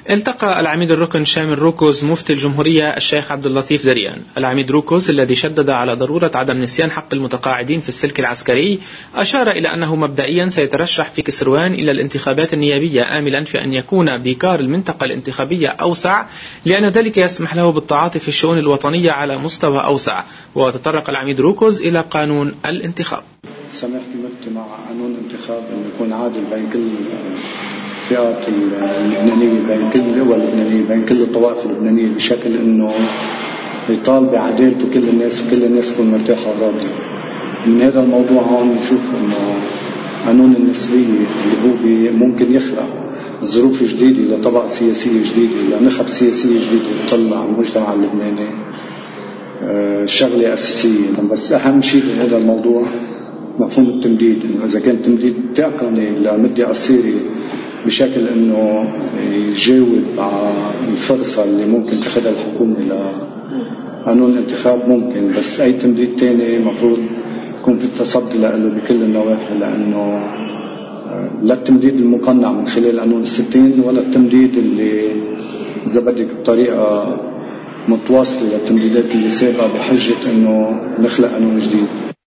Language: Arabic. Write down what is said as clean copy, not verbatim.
التقى العميد الركن شامل روكوز مفتي الجمهورية الشيخ عبد اللطيف دريان. العميد روكوز الذي شدد على ضرورة عدم نسيان حق المتقاعدين في السلك العسكري أشار إلى أنه مبدئيا سيترشح في كسروان إلى الانتخابات النيابية، آملا في أن يكون بيكار المنطقة الانتخابية أوسع، لأن ذلك يسمح له بالتعاطي في الشؤون الوطنية على مستوى أوسع. وتطرق العميد روكوز إلى قانون الانتخاب. سمحت المفتي مع قانون الانتخاب أن يكون عادل بين كل الفئات اللبنانية، بين كل القوى اللبنانية، بين كل الطوائف اللبنانية، بشكل أنه يطالب بعدالته كل الناس وكل الناس تكون مرتاحة وراضية. من هذا الموضوع هون نشوف أنه قانون النسبية اللي هو ممكن يخلق ظروف جديدة لطبقة سياسية جديدة، لنخب سياسية جديدة تطلع على المجتمع اللبناني، شغلة أساسية. بس أهم شيء بهذا الموضوع مفهوم التمديد، إنه إذا كان تمديد تقني لمدة قصيرة بشكل إنه يجاوب على الفرصة اللي ممكن تاخذها الحكومة لقانون الانتخاب ممكن، بس أي تمديد تاني مفروض يكون في تصدي له بكل النواحي، لأنه لا التمديد المقنع من خلال قانون الستين ولا التمديد اللي إذا بدك بطريقة متواصلة للتمديدات اللي سابقة بحجة إنه نخلق قانون جديد.